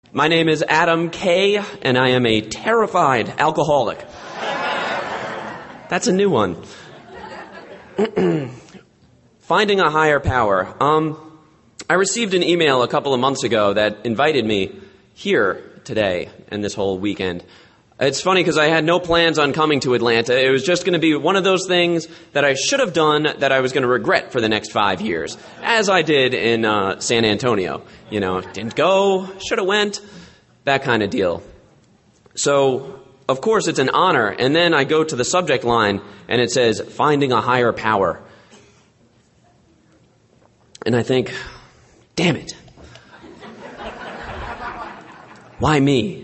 My name is Adam K., and I am a terrified alcoholic. That's a new one. Finding a higher power. I received an email a couple of months ago that invited me here today and this whole weekend. It's funny because I had no plans on coming to Atlanta. It was just going to be one of those things that I should have done that I was going to regret for the next 5 years, as I did in San Antonio. You know, didn't go, should have went, that kind of deal. So, of course, it's an honor. And then I go to the subject line, and it says, finding a higher power. And I think, damn it. Why me?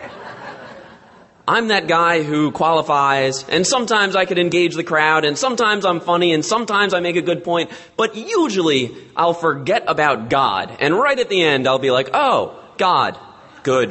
I'm that guy who qualifies, and sometimes I could engage the crowd, and sometimes I'm funny, and sometimes I make a good point, but usually I'll forget about God. And right at the end, I'll be like, oh, God, good.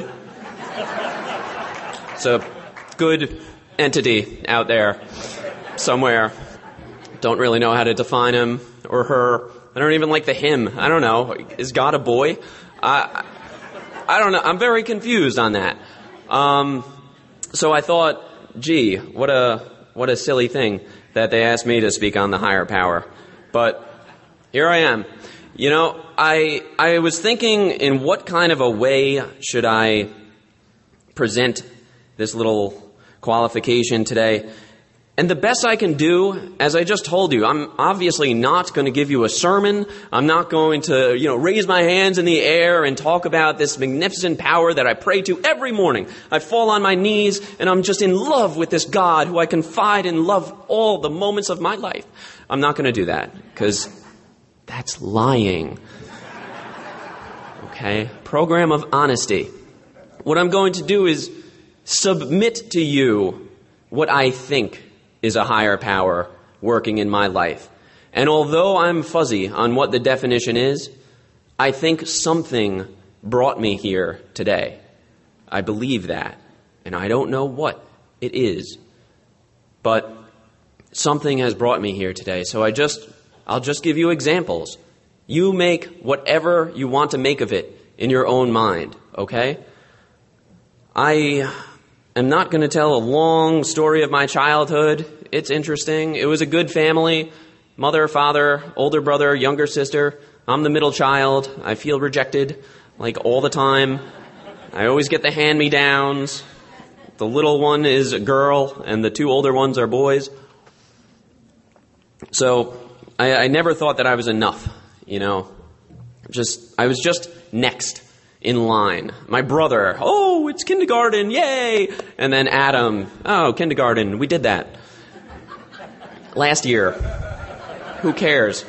It's a good entity out there somewhere. Don't really know how to define him or her. I don't even like the him. I don't know. Is God a boy? I don't know. I'm very confused on that. So I thought, gee, what a silly thing that they asked me to speak on the higher power. But here I am. You know, I was thinking in what kind of a way should I present this little qualification today. And the best I can do, as I just told you, I'm obviously not going to give you a sermon. I'm not going to, raise my hands in the air and talk about this magnificent power that I pray to every morning. I fall on my knees and I'm just in love with this God who I confide and love all the moments of my life. I'm not going to do that because that's lying. Okay? Program of honesty. What I'm going to do is submit to you what I think is a higher power working in my life. And although I'm fuzzy on what the definition is, I think something brought me here today. I believe that. And I don't know what it is. But something has brought me here today. So I'll just give you examples. You make whatever you want to make of it in your own mind, okay? I am not going to tell a long story of my childhood. It's interesting. It was a good family. Mother, father, older brother, younger sister. I'm the middle child. I feel rejected, like all the time. I always get the hand-me-downs. The little one is a girl, and the two older ones are boys. So I never thought that I was enough, I was just next in line. My brother, oh, it's kindergarten, yay! And then Adam, oh, kindergarten, we did that. Last year. Who cares?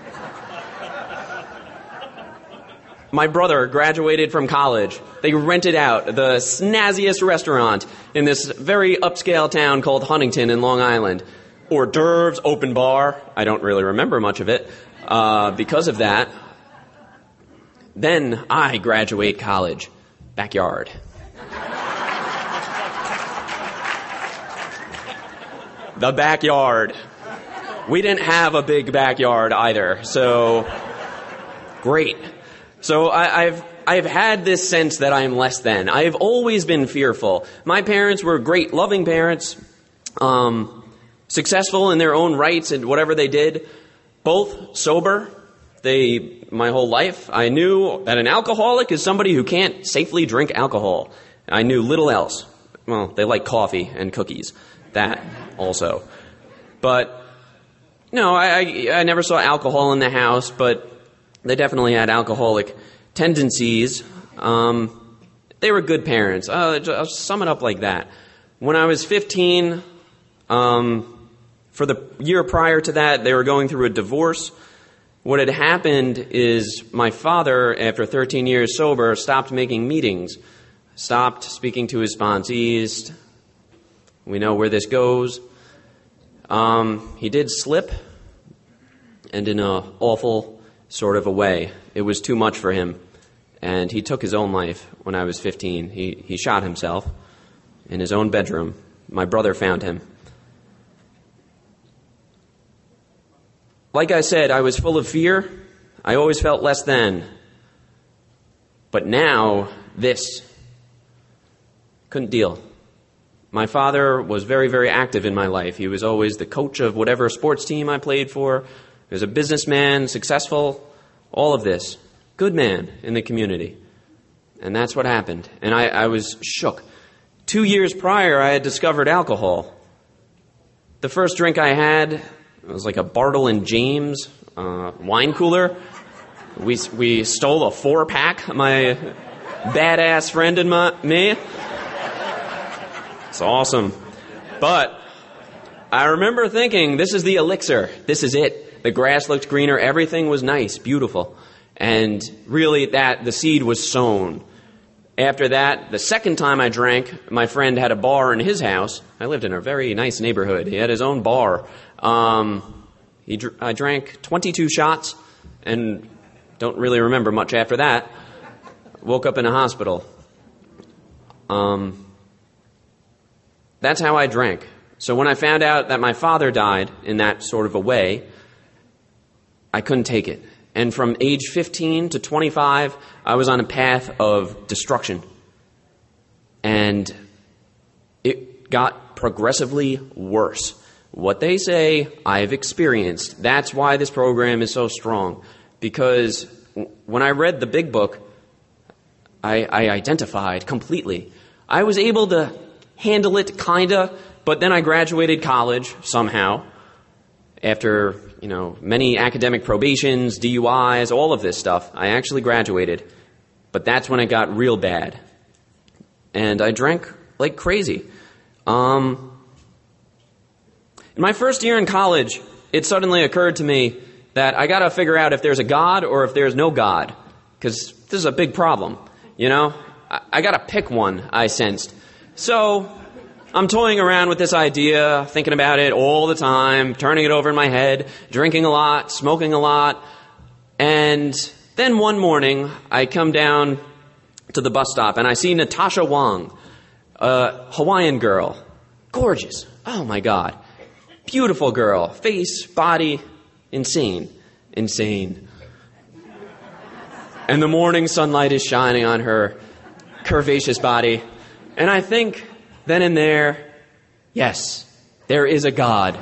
My brother graduated from college. They rented out the snazziest restaurant in this very upscale town called Huntington in Long Island. Hors d'oeuvres, open bar. I don't really remember much of it because of that. Then I graduate college. Backyard. The backyard. We didn't have a big backyard either, so great. So I've had this sense that I am less than. I have always been fearful. My parents were great, loving parents, successful in their own rights and whatever they did, both sober. My whole life, I knew that an alcoholic is somebody who can't safely drink alcohol. I knew little else. Well, they like coffee and cookies. That also. But, I never saw alcohol in the house, but they definitely had alcoholic tendencies. They were good parents. I'll sum it up like that. When I was 15, for the year prior to that, they were going through a divorce. What had happened is my father, after 13 years sober, stopped making meetings, stopped speaking to his sponsees. We know where this goes. He did slip, and in an awful sort of a way. It was too much for him, and he took his own life when I was 15. He shot himself in his own bedroom. My brother found him. Like I said, I was full of fear. I always felt less than. But now, this. Couldn't deal. My father was very, very active in my life. He was always the coach of whatever sports team I played for. He was a businessman, successful, all of this. Good man in the community. And that's what happened. And I was shook. 2 years prior, I had discovered alcohol. The first drink I had was like a Bartle and James wine cooler. We stole a 4-pack, my badass friend and me. It's awesome. But I remember thinking, this is the elixir. This is it. The grass looked greener. Everything was nice, beautiful. And really, the seed was sown. After that, the second time I drank, my friend had a bar in his house. I lived in a very nice neighborhood. He had his own bar. I drank 22 shots and don't really remember much after that. Woke up in a hospital. That's how I drank. So when I found out that my father died in that sort of a way, I couldn't take it. And from age 15 to 25, I was on a path of destruction. And it got progressively worse. What they say, I've experienced. That's why this program is so strong. Because when I read the big book, I identified completely. I was able to handle it, kinda, but then I graduated college somehow. After, many academic probations, DUIs, all of this stuff, I actually graduated. But that's when it got real bad. And I drank like crazy. In my first year in college, it suddenly occurred to me that I gotta figure out if there's a God or if there's no God. Because this is a big problem, I gotta pick one, I sensed. So I'm toying around with this idea, thinking about it all the time, turning it over in my head, drinking a lot, smoking a lot. And then one morning, I come down to the bus stop and I see Natasha Wong, a Hawaiian girl. Gorgeous. Oh my God. Beautiful girl. Face, body, insane. Insane. And the morning sunlight is shining on her curvaceous body. And I think, then and there, yes, there is a God.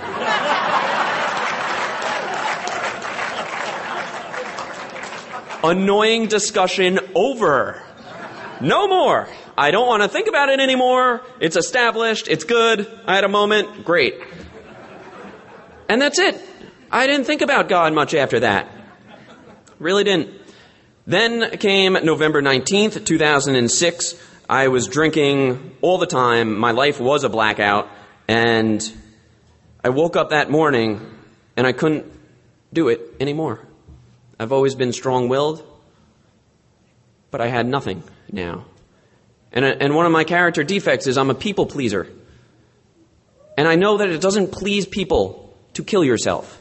Annoying discussion over. No more. I don't want to think about it anymore. It's established. It's good. I had a moment. Great. And that's it. I didn't think about God much after that. Really didn't. Then came November 19th, 2006. I was drinking all the time. My life was a blackout. And I woke up that morning and I couldn't do it anymore. I've always been strong-willed, but I had nothing now. And one of my character defects is I'm a people pleaser. And I know that it doesn't please people to kill yourself.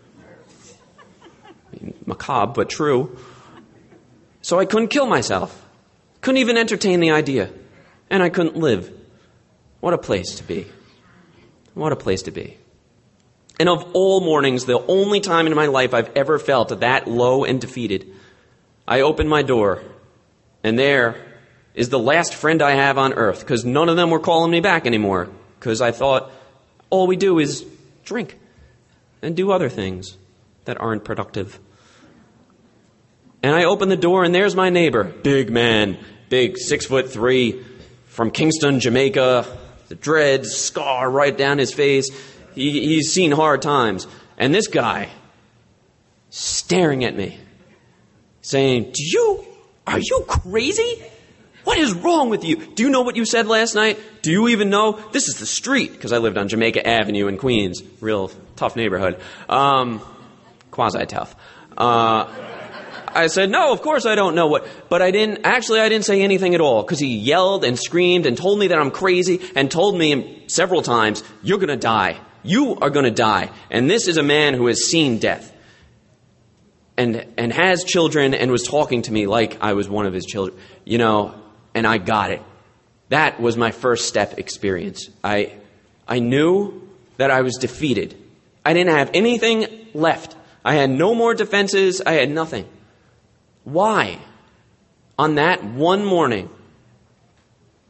Macabre, but true. So I couldn't kill myself. Couldn't even entertain the idea. And I couldn't live. What a place to be. What a place to be. And of all mornings, the only time in my life I've ever felt that low and defeated, I opened my door, and there is the last friend I have on earth, because none of them were calling me back anymore, because I thought all we do is drink and do other things that aren't productive. And I open the door, and there's my neighbor, big man, big, 6'3", from Kingston, Jamaica, the dreads, scar right down his face. He's seen hard times. And this guy, staring at me, saying, are you crazy? What is wrong with you? Do you know what you said last night? Do you even know? This is the street, because I lived on Jamaica Avenue in Queens. Real tough neighborhood. Quasi-tough. I said, no, of course I don't know what, but I didn't say anything at all, because he yelled and screamed and told me that I'm crazy and told me several times, you're going to die. You are going to die. And this is a man who has seen death and has children and was talking to me like I was one of his children, and I got it. That was my first step experience. I knew that I was defeated. I didn't have anything left. I had no more defenses. I had nothing. Why? On that one morning,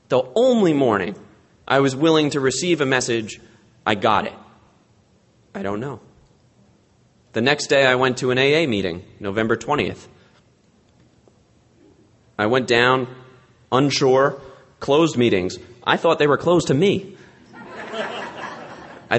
The only morning I was willing to receive a message, I got it. I don't know. The next day I went to an AA meeting, November 20th. I went down, unsure, closed meetings. I thought they were closed to me. I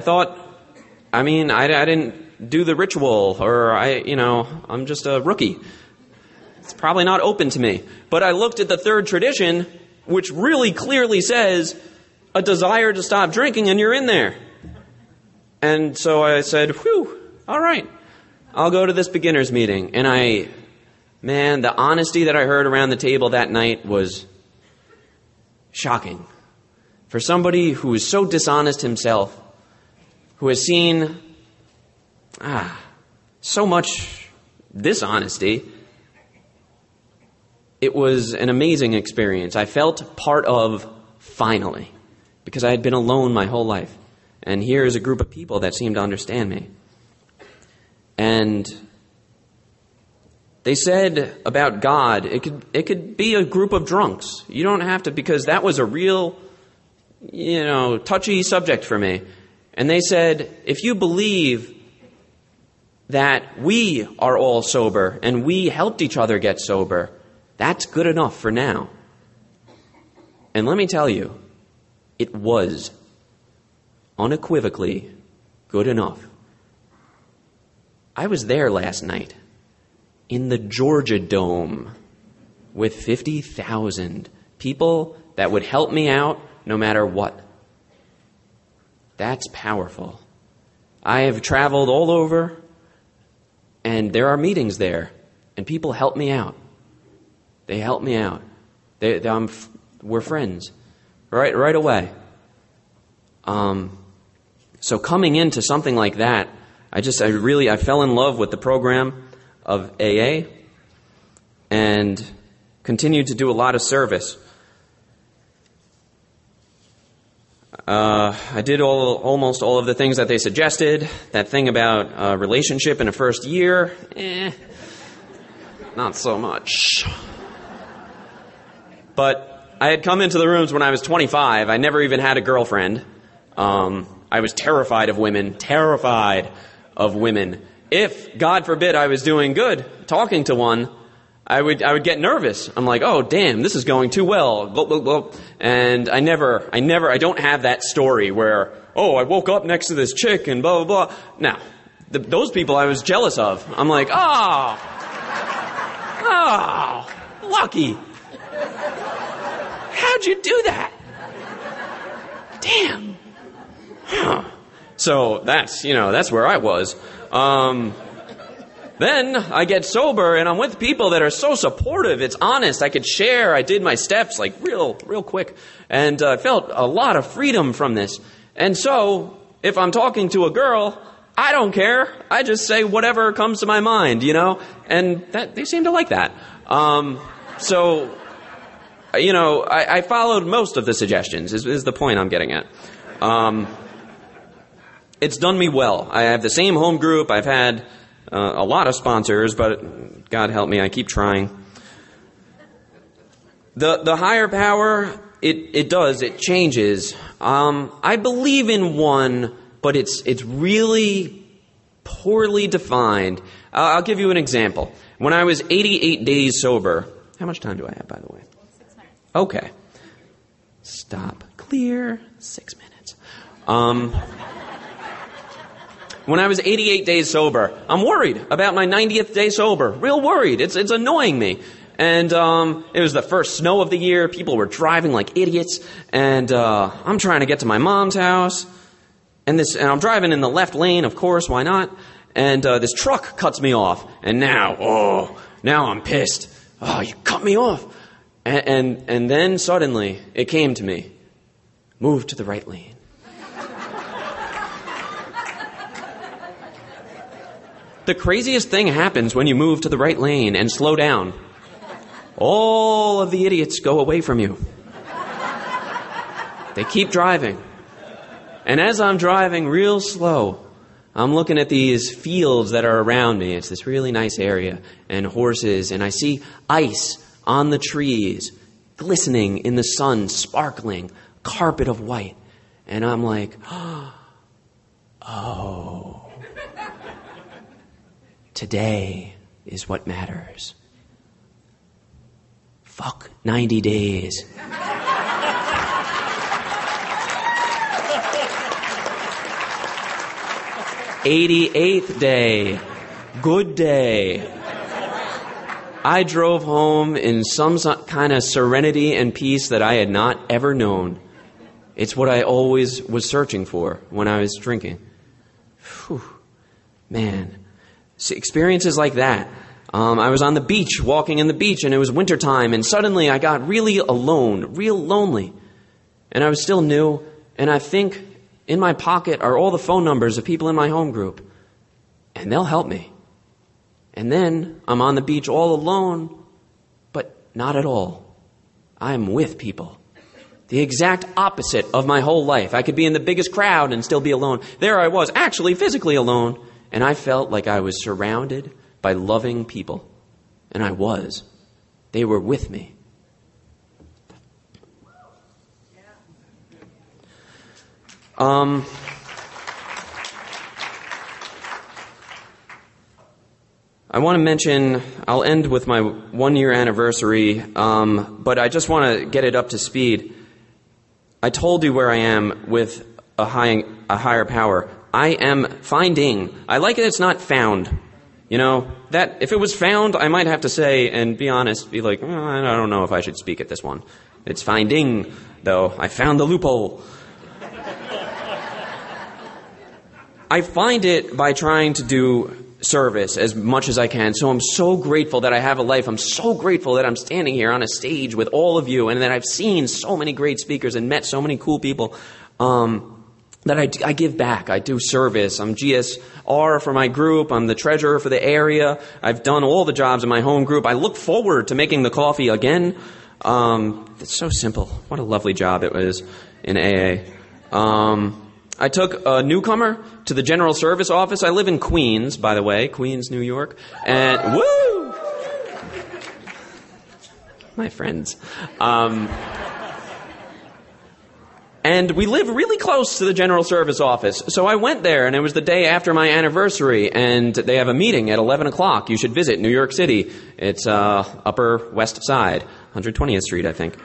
didn't do the ritual, or I'm just a rookie. It's probably not open to me. But I looked at the third tradition, which really clearly says a desire to stop drinking, and you're in there. And so I said, whew, all right, I'll go to this beginner's meeting. And the honesty that I heard around the table that night was shocking. For somebody who is so dishonest himself, who has seen so much dishonesty, it was an amazing experience. I felt part of, finally, because I had been alone my whole life. And here is a group of people that seemed to understand me. And they said about God, it could be a group of drunks. You don't have to, because that was a real, touchy subject for me. And they said, if you believe that we are all sober and we helped each other get sober, that's good enough for now. And let me tell you, it was unequivocally good enough. I was there last night in the Georgia Dome with 50,000 people that would help me out no matter what. That's powerful. I have traveled all over, and there are meetings there, and people help me out. They help me out. We're friends right away. So coming into something like that, I fell in love with the program of AA and continued to do a lot of service. I did almost all of the things that they suggested. That thing about a relationship in a first year, not so much. But I had come into the rooms when I was 25. I never even had a girlfriend. I was terrified of women. If, God forbid, I was doing good, talking to one, I would get nervous. I'm like, oh, damn, this is going too well. Blah, blah, blah. And I don't have that story where, oh, I woke up next to this chick and blah, blah, blah. Now, those people I was jealous of. I'm like, oh, lucky. How'd you do that? Damn. Huh. So that's where I was. Then I get sober and I'm with people that are so supportive. It's honest. I could share. I did my steps like real quick. And I felt a lot of freedom from this. And so if I'm talking to a girl, I don't care. I just say whatever comes to my mind, and they seem to like that. I followed most of the suggestions is the point I'm getting at. It's done me well. I have the same home group. I've had a lot of sponsors, but God help me, I keep trying. The higher power, it changes. I believe in one, but it's really poorly defined. I'll give you an example. When I was 88 days sober, how much time do I have, by the way? 6 minutes. Okay. Stop. Clear. 6 minutes. When I was 88 days sober, I'm worried about my 90th day sober. Real worried. It's annoying me. And it was the first snow of the year. People were driving like idiots. And I'm trying to get to my mom's house. And I'm driving in the left lane, of course. Why not? And this truck cuts me off. And now I'm pissed. Oh, you cut me off. And then suddenly it came to me. Move to the right lane. The craziest thing happens when you move to the right lane and slow down. All of the idiots go away from you. They keep driving. And as I'm driving real slow, I'm looking at these fields that are around me. It's this really nice area, and horses, and I see ice on the trees, glistening in the sun, sparkling, carpet of white. And I'm like, oh, today is what matters. Fuck 90 days. '88th day. Good day. I drove home in some kind of serenity and peace that I had not ever known. It's what I always was searching for when I was drinking. Whew. Man. Experiences like that. I was on the beach, walking in the beach, and it was wintertime, and suddenly I got really alone, real lonely. And I was still new, and I think in my pocket are all the phone numbers of people in my home group. And they'll help me. And then I'm on the beach all alone, but not at all. I'm with people. The exact opposite of my whole life. I could be in the biggest crowd and still be alone. There I was, actually physically alone, and I felt like I was surrounded by loving people. And I was. They were with me. I want to mention, I'll end with my 1-year anniversary, but I just want to get it up to speed. I told you where I am with a higher power. I am finding. I like it it's not found. You know, that if it was found, I might have to say and be honest, be like, I don't know if I should speak at this one. It's finding, though. I found the loophole. I find it by trying to do service as much as I can. So I'm so grateful that I have a life. I'm so grateful that I'm standing here on a stage with all of you and that I've seen so many great speakers and met so many cool people that I give back. I do service. I'm GSR for my group. I'm the treasurer for the area. I've done all the jobs in my home group. I look forward to making the coffee again. It's so simple. What a lovely job it was in AA. I took a newcomer to the General Service Office. I live in Queens, by the way, Queens, New York. And woo! My friends. And we live really close to the General Service Office. So I went there, and it was the day after my anniversary, and they have a meeting at 11 o'clock. You should visit New York City. It's Upper West Side, 120th Street, I think.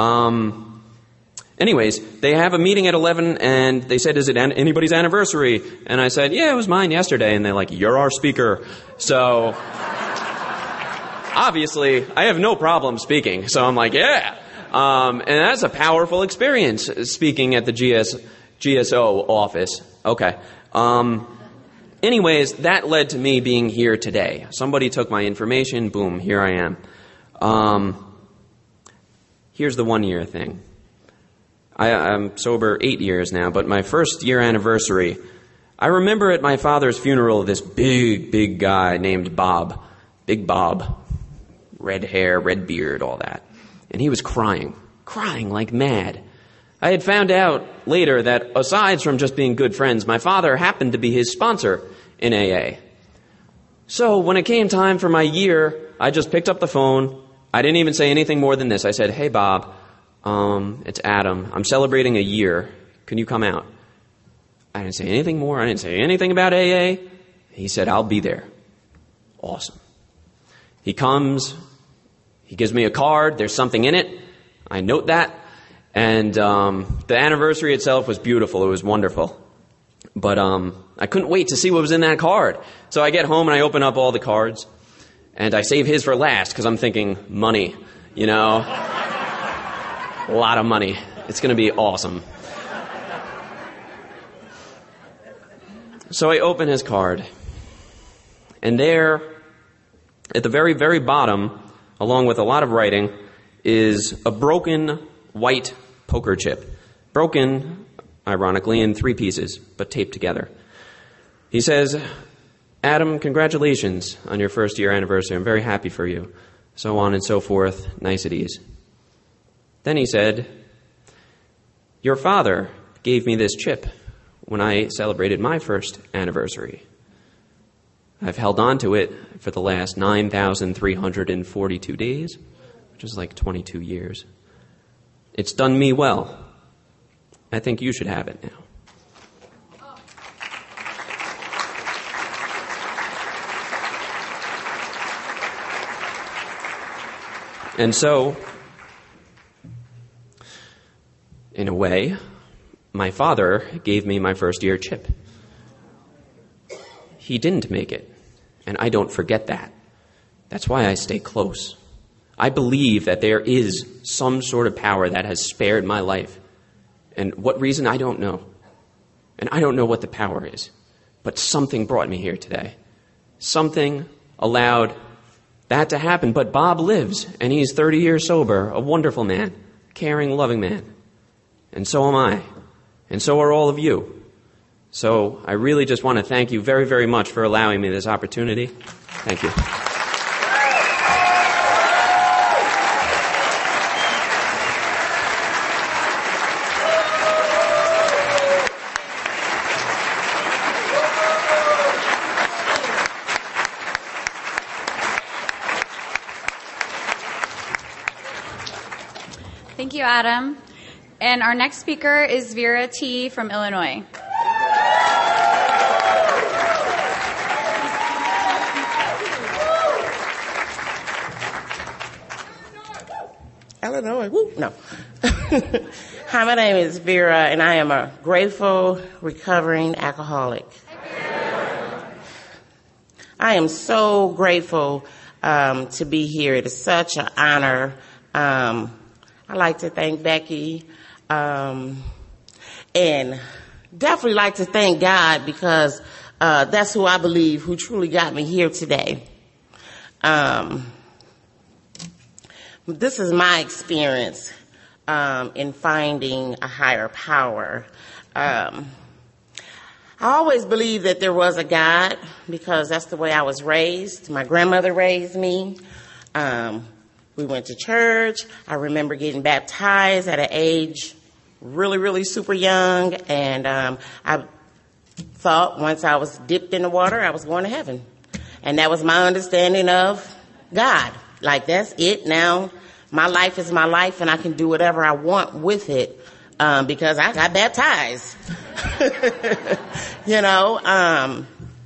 Anyways, they have a meeting at 11, and they said, is it anybody's anniversary? And I said, yeah, it was mine yesterday. And they're like, you're our speaker. So, obviously, I have no problem speaking. So I'm like, yeah. And that's a powerful experience, speaking at the GSO office. Okay. Anyways, that led to me being here today. Somebody took my information, boom, here I am. Here's the 1-year thing. I'm sober 8 years now, but my first year anniversary, I remember at my father's funeral this big guy named Bob. Big Bob. Red hair, red beard, all that. And he was crying like mad. I had found out later that aside from just being good friends, my father happened to be his sponsor in AA. So when it came time for my year, I just picked up the phone. I didn't even say anything more than this. I said, hey, Bob. It's Adam. I'm celebrating a year. Can you come out? I didn't say anything more. I didn't say anything about AA. He said, I'll be there. Awesome. He comes. He gives me a card. There's something in it. I note that. And the anniversary itself was beautiful. It was wonderful. But I couldn't wait to see what was in that card. So I get home and I open up all the cards. And I save his for last because I'm thinking money, you know. A lot of money. It's going to be awesome. So I open his card. And there, at the very, very bottom, along with a lot of writing, is a broken white poker chip. Broken, ironically, in 3 pieces, but taped together. He says, Adam, congratulations on your first year anniversary. I'm very happy for you. So on and so forth. Niceties. Then he said, your father gave me this chip when I celebrated my first anniversary. I've held on to it for the last 9,342 days, which is like 22 years. It's done me well. I think you should have it now. And so, in a way, my father gave me my first year chip. He didn't make it, and I don't forget that. That's why I stay close. I believe that there is some sort of power that has spared my life. And what reason, I don't know. And I don't know what the power is. But something brought me here today. Something allowed that to happen. But Bob lives, and he's 30 years sober, a wonderful man, caring, loving man. And so am I. And so are all of you. So I really just want to thank you very, very much for allowing me this opportunity. Thank you. Thank you, Adam. And our next speaker is Vera T. from Illinois. Illinois, woo, no. Hi, my name is Vera, and I am a grateful, recovering alcoholic. I am so grateful to be here. It is such an honor. I'd like to thank Becky, and definitely like to thank God, because that's who I believe who truly got me here today. This is my experience in finding a higher power. I always believed that there was a God, because that's the way I was raised. My grandmother raised me. We went to church. I remember getting baptized at an age really, really super young. And I thought once I was dipped in the water, I was going to heaven. And that was my understanding of God. Like, that's it. Now, my life is my life, and I can do whatever I want with it because I got baptized. You know,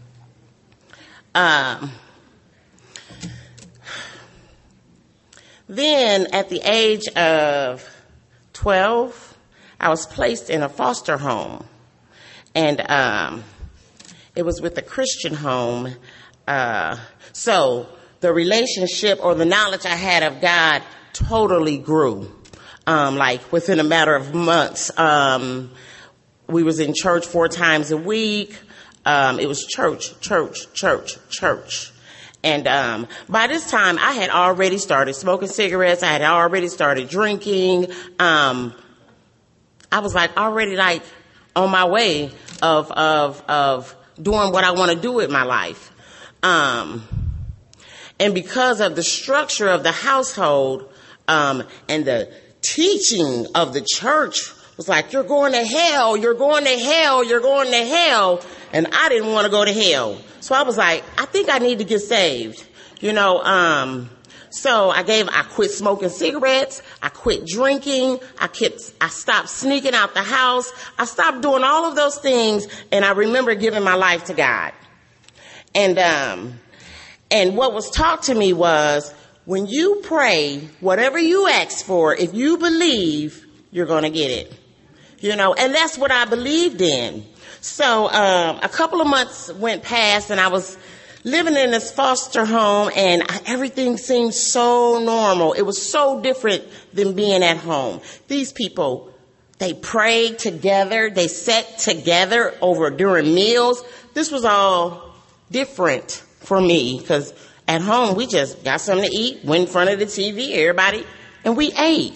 then at the age of 12, I was placed in a foster home. And it was with a Christian home. So the relationship or the knowledge I had of God totally grew, like within a matter of months. We was in church 4 times a week. It was church. And by this time, I had already started smoking cigarettes. I had already started drinking. I was like already like on my way of doing what I want to do with my life. And because of the structure of the household and the teaching of the church was like, you're going to hell, you're going to hell, you're going to hell. And I didn't want to go to hell. So I was like, I think I need to get saved. You know, so I quit smoking cigarettes. I quit drinking. I stopped sneaking out the house. I stopped doing all of those things. And I remember giving my life to God. And what was taught to me was, when you pray, whatever you ask for, if you believe, you're going to get it. You know, and that's what I believed in. So a couple of months went past, and I was living in this foster home, and everything seemed so normal. It was so different than being at home. These people, they prayed together. They sat together during meals. This was all different for me, because at home we just got something to eat, went in front of the TV, everybody, and we ate.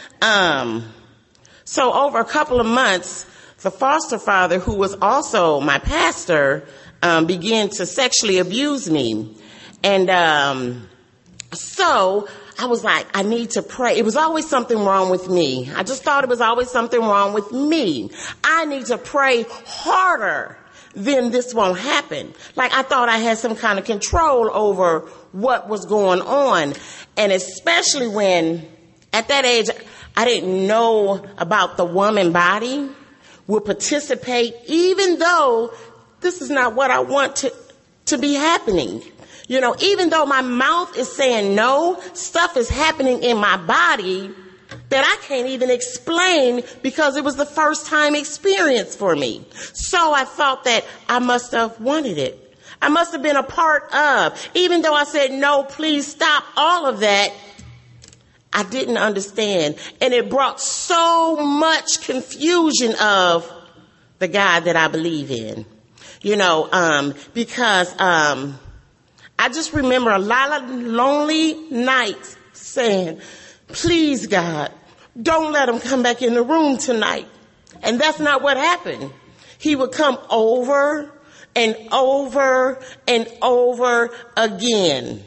So over a couple of months, the foster father, who was also my pastor, began to sexually abuse me. And so I was like, I need to pray. It was always something wrong with me. I just thought it was always something wrong with me. I need to pray harder, then this won't happen. Like, I thought I had some kind of control over what was going on. And especially when, at that age, I didn't know about the woman body, would participate even though this is not what I want to be happening. Even though my mouth is saying no, stuff is happening in my body that I can't even explain because it was the first time experience for me. So I thought that I must have wanted it. I must have been a part of. Even though I said, no, please stop all of that, I didn't understand. And it brought so much confusion of the God that I believe in. Because I just remember a lot of lonely nights saying, please, God, don't let him come back in the room tonight. And that's not what happened. He would come over and over and over again.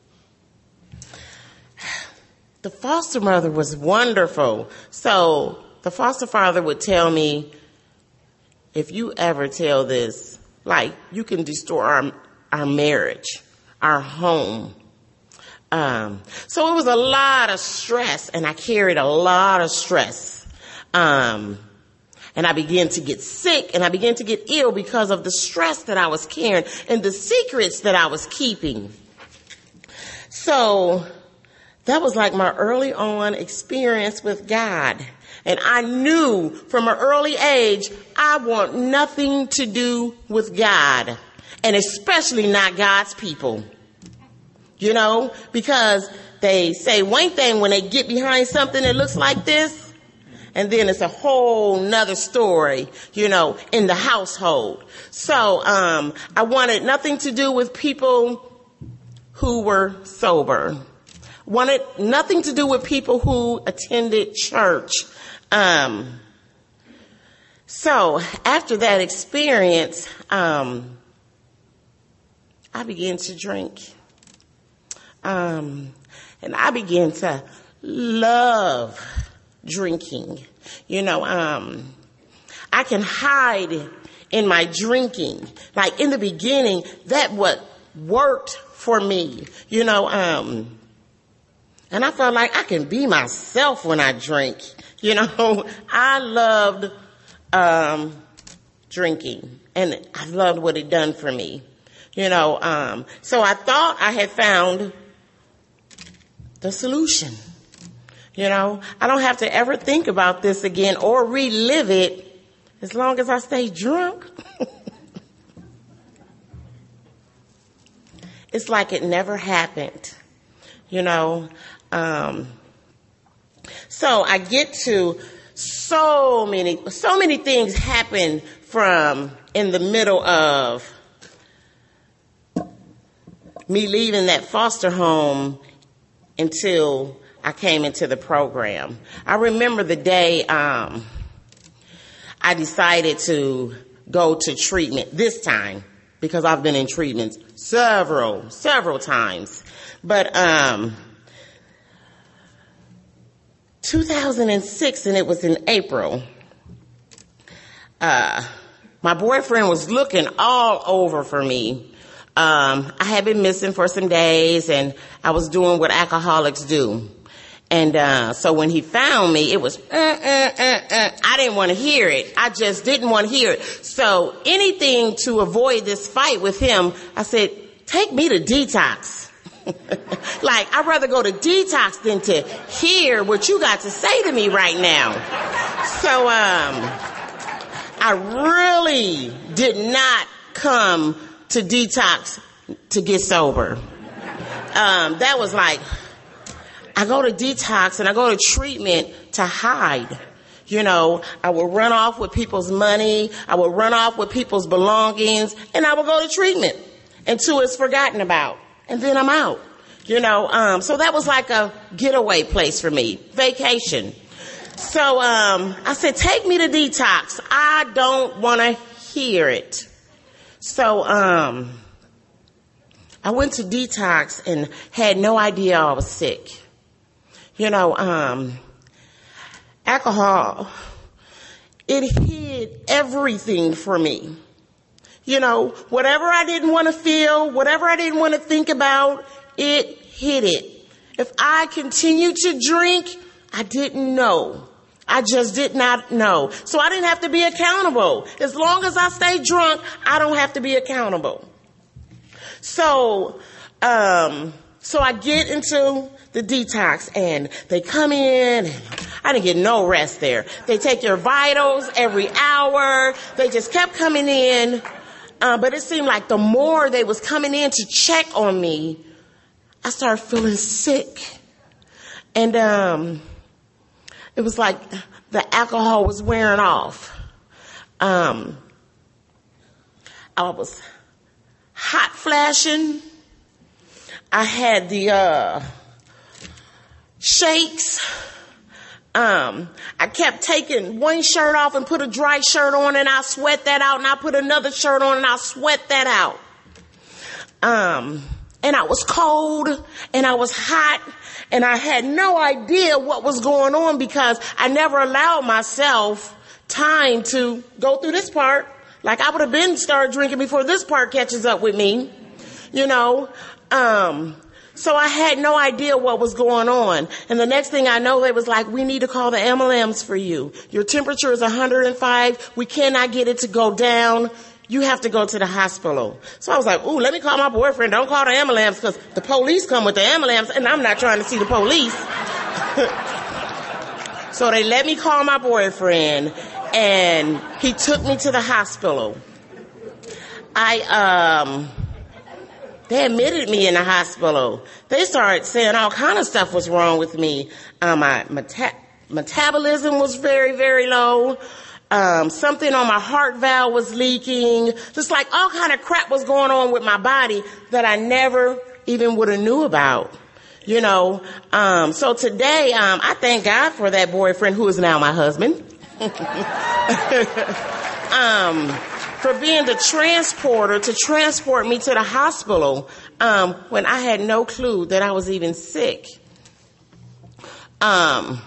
The foster mother was wonderful. So the foster father would tell me, if you ever tell this, you can destroy our marriage, our home. So it was a lot of stress, and I carried a lot of stress. And I began to get sick, and I began to get ill because of the stress that I was carrying and the secrets that I was keeping. So that was like my early on experience with God. And I knew from an early age, I want nothing to do with God, and especially not God's people. Because they say one thing when they get behind something that looks like this, and then it's a whole nother story, in the household. So I wanted nothing to do with people who were sober. Wanted nothing to do with people who attended church. So after that experience, I began to drink. And I began to love drinking. I can hide in my drinking. In the beginning, that what worked for me, and I felt like I can be myself when I drink. I loved drinking, and I loved what it done for me. So I thought I had found the solution. I don't have to ever think about this again or relive it as long as I stay drunk. It's like it never happened, So I get to so many things happen from in the middle of me leaving that foster home until I came into the program. I remember the day I decided to go to treatment this time, because I've been in treatment several times. But 2006, and it was in April, my boyfriend was looking all over for me. I had been missing for some days, and I was doing what alcoholics do. And so when he found me, it was, I didn't want to hear it. I just didn't want to hear it. So anything to avoid this fight with him, I said, take me to detox. I'd rather go to detox than to hear what you got to say to me right now. So I really did not come to detox to get sober. That was I go to detox and I go to treatment to hide. I would run off with people's money. I would run off with people's belongings, and I would go to treatment until it's forgotten about. And then I'm out, so that was like a getaway place for me, vacation. So, I said, take me to detox. I don't want to hear it. So, I went to detox and had no idea I was sick. Alcohol, it hid everything for me. Whatever I didn't want to feel, whatever I didn't want to think about, it hid it. If I continued to drink, I didn't know. I just did not know. So I didn't have to be accountable. As long as I stay drunk, I don't have to be accountable. So I get into the detox and they come in and I didn't get no rest there. They take your vitals every hour. They just kept coming in. But it seemed like the more they was coming in to check on me, I started feeling sick. And it was like the alcohol was wearing off. I was hot flashing. I had the shakes. I kept taking one shirt off and put a dry shirt on and I'll sweat that out, and I put another shirt on and I'll sweat that out. And I was cold and I was hot and I had no idea what was going on because I never allowed myself time to go through this part. Like I would have been started drinking before this part catches up with me, you know. So I had no idea what was going on. And the next thing I know, they was like, we need to call the MLMs for you. Your temperature is 105. We cannot get it to go down. You have to go to the hospital. So I was like, ooh, let me call my boyfriend. Don't call the MLMs because the police come with the MLMs and I'm not trying to see the police. So they let me call my boyfriend and he took me to the hospital. They admitted me in the hospital. They started saying all kind of stuff was wrong with me. My metabolism was very, very low. Something on my heart valve was leaking. Just like all kind of crap was going on with my body that I never even would have knew about. You know, so today, I thank God for that boyfriend who is now my husband. For being the transporter to transport me to the hospital, when I had no clue that I was even sick. And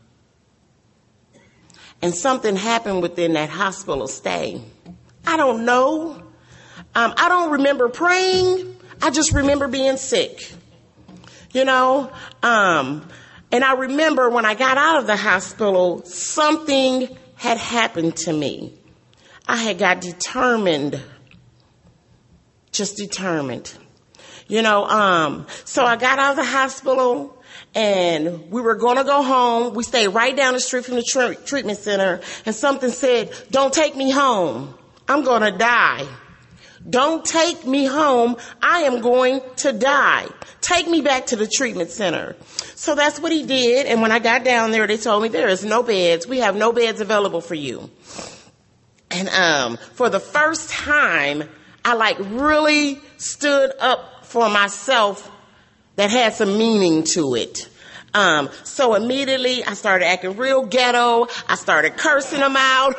something happened within that hospital stay. I don't know. I don't remember praying. I just remember being sick. You know? And I remember when I got out of the hospital, something had happened to me. I had got determined. Just determined. You know, so I got out of the hospital and we were going to go home. We stayed right down the street from the treatment center and something said, don't take me home. I'm going to die. Don't take me home. I am going to die. Take me back to the treatment center. So that's what he did. And when I got down there, they told me there is no beds. We have no beds available for you. And for the first time, I like really stood up for myself that had some meaning to it. So immediately I started acting real ghetto. I started cursing them out.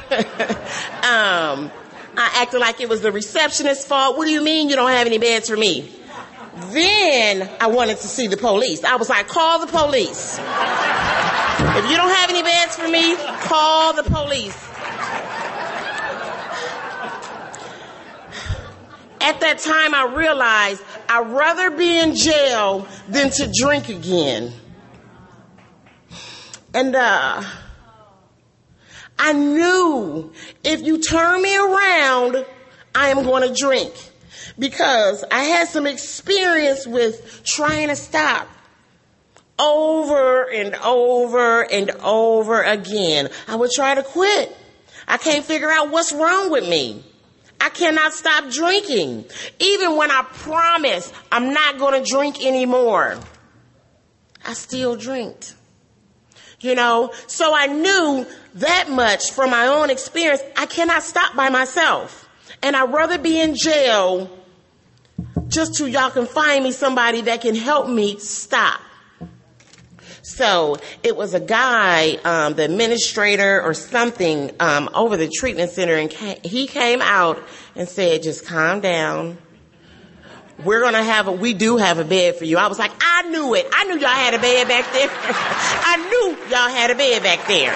I acted like it was the receptionist's fault. What do you mean you don't have any beds for me? Then I wanted to see the police. I was like, call the police. If you don't have any beds for me, call the police. At that time, I realized I'd rather be in jail than to drink again. And I knew if you turn me around, I am going to drink. Because I had some experience with trying to stop over and over and over again. I would try to quit. I can't figure out what's wrong with me. I cannot stop drinking. Even when I promise I'm not going to drink anymore, I still drinked. You know, so I knew that much from my own experience. I cannot stop by myself. And I'd rather be in jail just so y'all can find me somebody that can help me stop. So it was a guy, the administrator or something, over the treatment center, and he came out and said, just calm down. We do have a bed for you. I was like, I knew it. I knew y'all had a bed back there. I knew y'all had a bed back there.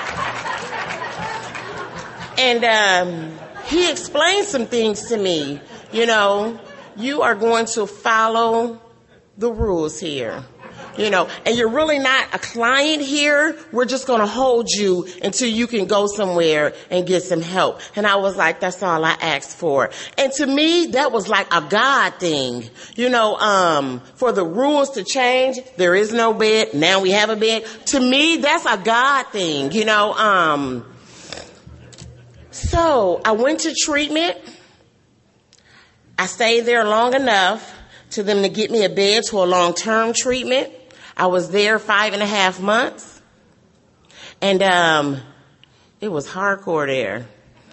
And he explained some things to me. You know, you are going to follow the rules here. and you're really not a client here. We're just going to hold you until you can go somewhere and get some help. And I was like, that's all I asked for. And to me, that was like a God thing, for the rules to change. There is no bed. Now we have a bed. To me, that's a God thing, So I went to treatment. I stayed there long enough to them to get me a bed to a long-term treatment. I was there 5.5 months. And it was hardcore there.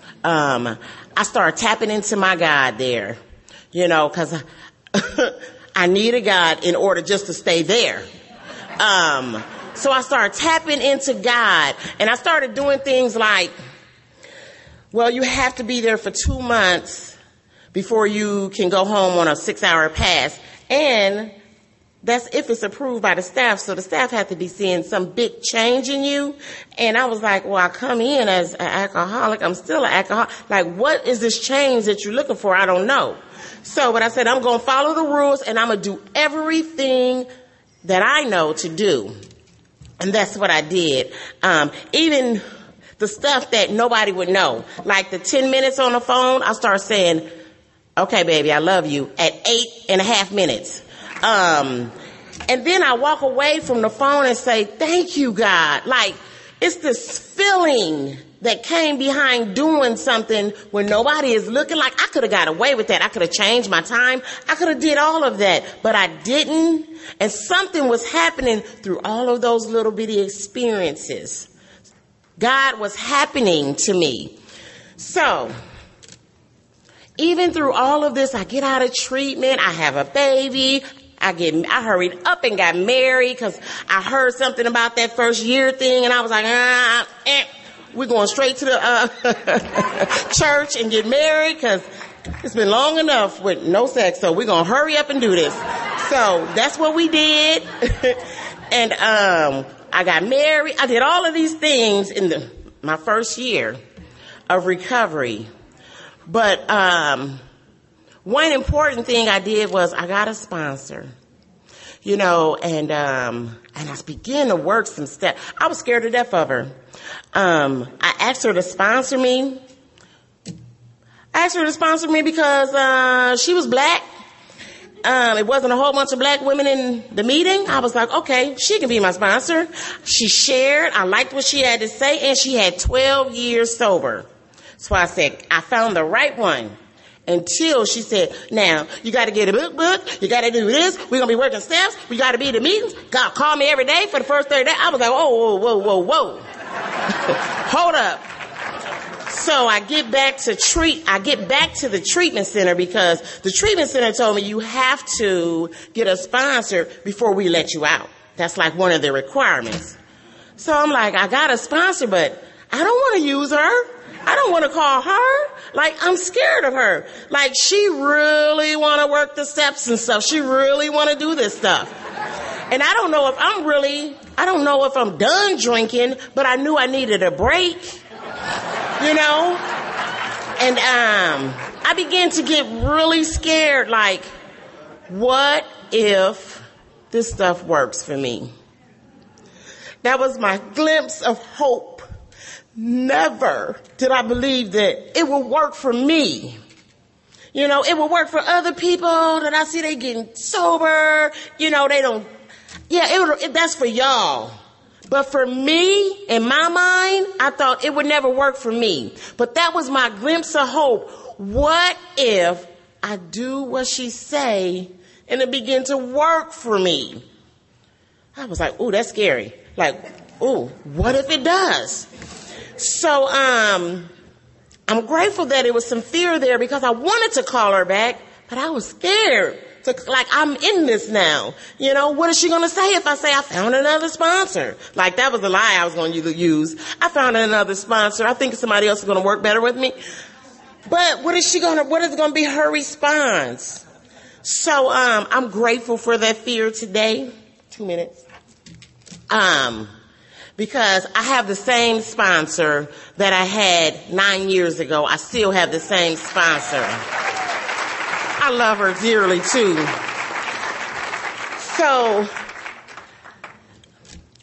I started tapping into my God there, because I needed God in order just to stay there. So I started tapping into God, and I started doing things like, well, you have to be there for 2 months before you can go home on a 6-hour pass. And that's if it's approved by the staff. So the staff had to be seeing some big change in you. And I was like, well, I come in as an alcoholic. I'm still an alcoholic. Like, what is this change that you're looking for? I don't know. But I said, I'm going to follow the rules, and I'm going to do everything that I know to do. And that's what I did. Even the stuff that nobody would know, like the 10 minutes on the phone, I started saying, okay, baby, I love you, at 8.5 minutes. And then I walk away from the phone and say, thank you, God. Like, it's this feeling that came behind doing something when nobody is looking. Like, I could have got away with that. I could have changed my time. I could have did all of that, but I didn't. And something was happening through all of those little bitty experiences. God was happening to me. So, even through all of this, I get out of treatment. I have a baby. I hurried up and got married because I heard something about that first year thing, and I was like, we're going straight to the church and get married because it's been long enough with no sex, so we're going to hurry up and do this. So that's what we did. And I got married. I did all of these things in my first year of recovery. But one important thing I did was I got a sponsor, and I began to work some steps. I was scared to death of her. I asked her to sponsor me. Because she was black. It wasn't a whole bunch of black women in the meeting. I was like, okay, she can be my sponsor. She shared. I liked what she had to say, and she had 12 years sober. So I said, I found the right one. Until she said, now, you got to get a book, you got to do this, we're going to be working steps, we got to be at the meetings. God called me every day for the first 30 days. I was like, whoa. Hold up. So I get back to the treatment center because the treatment center told me you have to get a sponsor before we let you out. That's like one of the requirements. So I'm like, I got a sponsor, but I don't want to use her. I don't want to call her. Like, I'm scared of her. Like, she really want to work the steps and stuff. She really want to do this stuff. And I don't know if I'm done drinking, but I knew I needed a break, And I began to get really scared. Like, what if this stuff works for me? That was my glimpse of hope. Never did I believe that it would work for me. It would work for other people that I see they getting sober. They don't. Yeah, that's for y'all. But for me, in my mind, I thought it would never work for me. But that was my glimpse of hope. What if I do what she say and it begin to work for me? I was like, ooh, that's scary. Like, ooh, what if it does? So, I'm grateful that it was some fear there because I wanted to call her back, but I was scared. I'm in this now. What is she going to say if I say I found another sponsor? Like, that was a lie I was going to use. I found another sponsor. I think somebody else is going to work better with me. But what is going to be her response? So, I'm grateful for that fear today. 2 minutes. Because I have the same sponsor that I had 9 years ago. I still have the same sponsor. I love her dearly too. So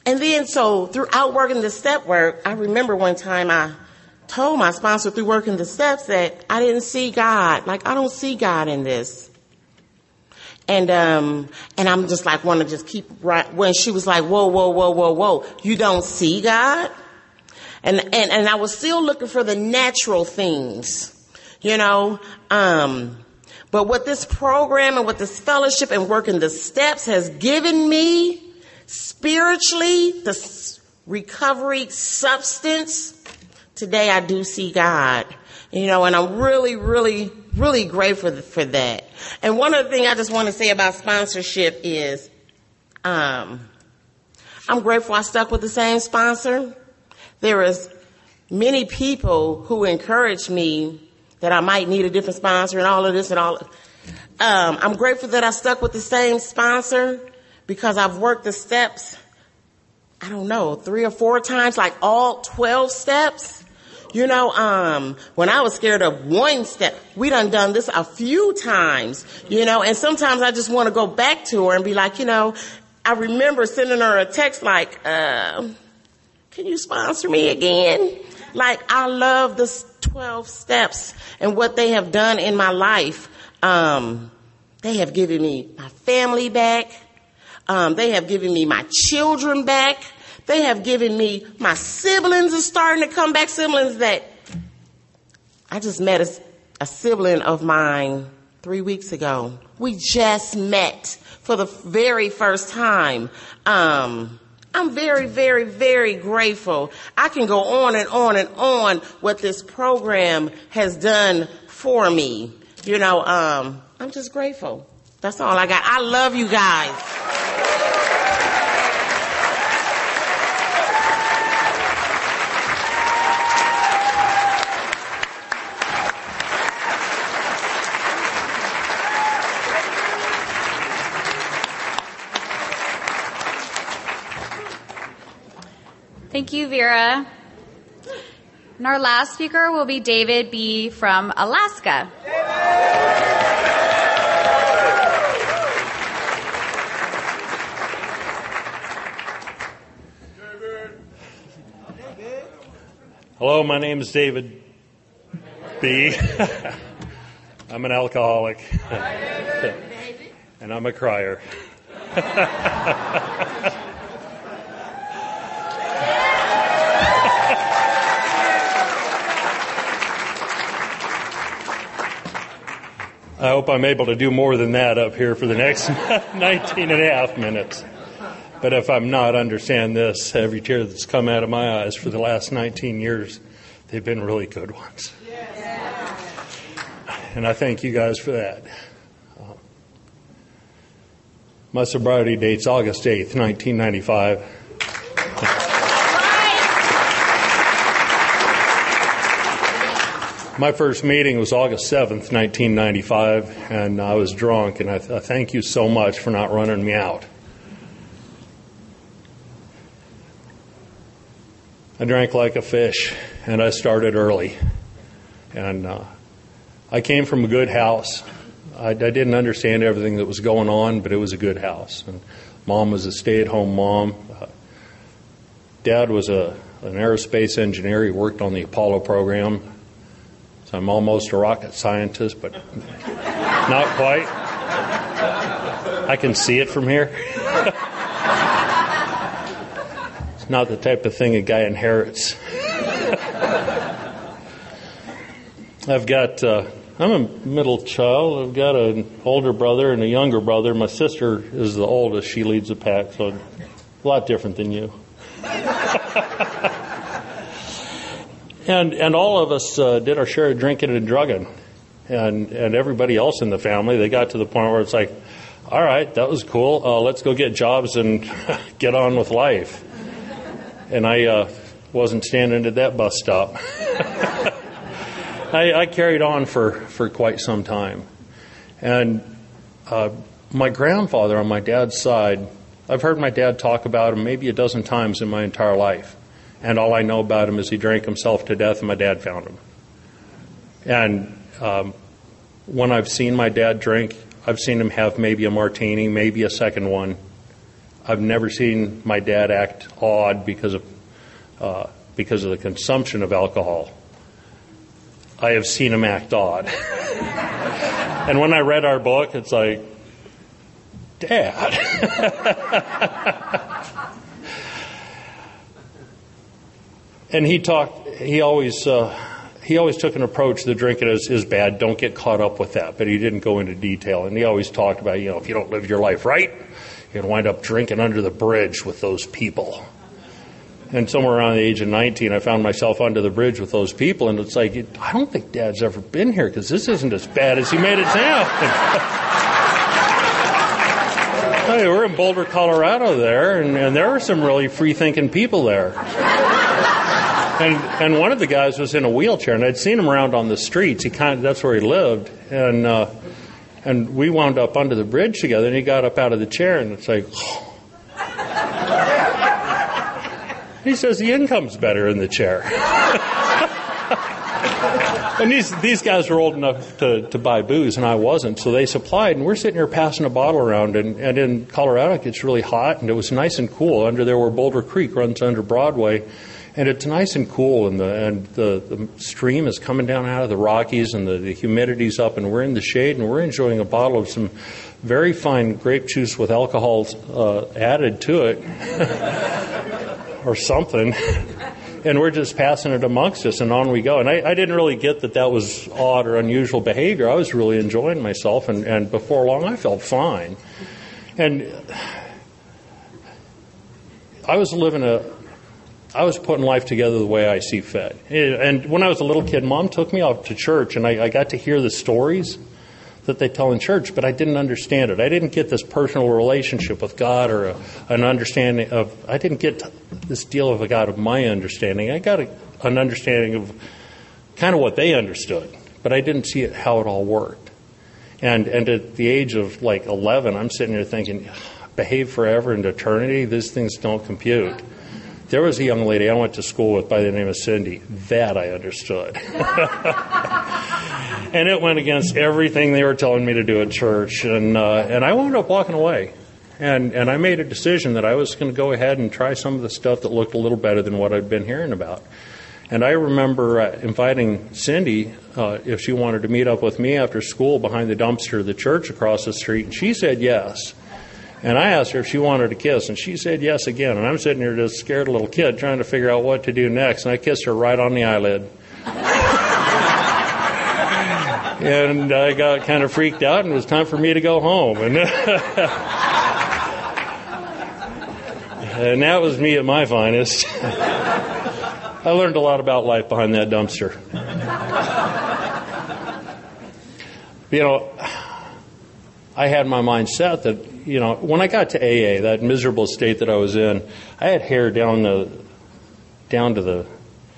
And then so throughout working the step work, I remember one time I told my sponsor through working the steps that I didn't see God. Like, I don't see God in this. And I'm just like, want to just keep right. When she was like, whoa, you don't see God? And I was still looking for the natural things, you know. But what this program and what this fellowship and working the steps has given me spiritually, the recovery substance, today I do see God, you know, and I'm really, really, really grateful for that. And one other thing I just want to say about sponsorship is, I'm grateful I stuck with the same sponsor. There is many people who encouraged me that I might need a different sponsor and all of this and all. I'm grateful that I stuck with the same sponsor because I've worked the steps, I don't know, 3 or 4 times, like all 12 steps. You know, when I was scared of one step, we done this a few times, you know, and sometimes I just want to go back to her and be like, you know, I remember sending her a text like, can you sponsor me again? Like, I love the 12 steps and what they have done in my life. They have given me my family back. They have given me my children back. They have given me, my siblings are starting to come back, siblings that I just met a sibling of mine 3 weeks ago. We just met for the very first time. I'm very, very, very grateful. I can go on and on and on what this program has done for me. You know, I'm just grateful. That's all I got. I love you guys. Thank you, Vera. And our last speaker will be David B. from Alaska. Hello, my name is David B. I'm an alcoholic. And I'm a crier. I hope I'm able to do more than that up here for the next 19 and a half minutes. But if I'm not, understand this. Every tear that's come out of my eyes for the last 19 years, they've been really good ones. And I thank you guys for that. My sobriety date's August 8th, 1995. My first meeting was August 7th, 1995, and I was drunk, and I thank you so much for not running me out. I drank like a fish, and I started early. And I came from a good house. I didn't understand everything that was going on, but it was a good house. And Mom was a stay-at-home mom. Dad was an aerospace engineer. He worked on the Apollo program. So I'm almost a rocket scientist, but not quite. I can see it from here. It's not the type of thing a guy inherits. I'm a middle child. I've got an older brother and a younger brother. My sister is the oldest. She leads the pack, so a lot different than you. And all of us did our share of drinking and drugging. And everybody else in the family, they got to the point where it's like, all right, that was cool. Let's go get jobs and get on with life. And I wasn't standing at that bus stop. I carried on for quite some time. And my grandfather on my dad's side, I've heard my dad talk about him maybe a dozen times in my entire life. And all I know about him is he drank himself to death and my dad found him. And when I've seen my dad drink, I've seen him have maybe a martini, maybe a second one. I've never seen my dad act odd because of the consumption of alcohol. I have seen him act odd. And when I read our book, it's like, Dad. And he always took an approach that drinking is bad. Don't get caught up with that. But he didn't go into detail. And he always talked about, if you don't live your life right, you're going to wind up drinking under the bridge with those people. And somewhere around the age of 19, I found myself under the bridge with those people. And it's like, I don't think Dad's ever been here because this isn't as bad as he made it sound. Hey, we're in Boulder, Colorado there, and there were some really free-thinking people there. And one of the guys was in a wheelchair, and I'd seen him around on the streets. That's where he lived. And we wound up under the bridge together, and he got up out of the chair, and it's like, he says the income's better in the chair. And these guys were old enough to buy booze, and I wasn't, so they supplied, and we're sitting here passing a bottle around, and in Colorado it gets really hot, and it was nice and cool. Under there where Boulder Creek runs under Broadway, and it's nice and cool, and the stream is coming down out of the Rockies, and the humidity's up, and we're in the shade, and we're enjoying a bottle of some very fine grape juice with alcohol added to it, or something. And we're just passing it amongst us, and on we go. And I didn't really get that was odd or unusual behavior. I was really enjoying myself, and before long I felt fine. And I was putting life together the way I see fit. And when I was a little kid, Mom took me off to church, and I got to hear the stories that they tell in church, but I didn't understand it. I didn't get this personal relationship with God or an understanding of, I didn't get this deal of a God of my understanding. I got an understanding of kind of what they understood, but I didn't see how it all worked. And at the age of like 11, I'm sitting here thinking, behave forever into eternity? These things don't compute. There was a young lady I went to school with by the name of Cindy. That I understood. And it went against everything they were telling me to do at church. And I wound up walking away. And I made a decision that I was going to go ahead and try some of the stuff that looked a little better than what I'd been hearing about. And I remember inviting Cindy if she wanted to meet up with me after school behind the dumpster of the church across the street. And she said yes. And I asked her if she wanted a kiss, and she said yes again. And I'm sitting here just scared little kid trying to figure out what to do next. And I kissed her right on the eyelid. And I got kind of freaked out, and it was time for me to go home. And, and that was me at my finest. I learned a lot about life behind that dumpster. I had my mind set that, when I got to AA, that miserable state that I was in, I had hair down to the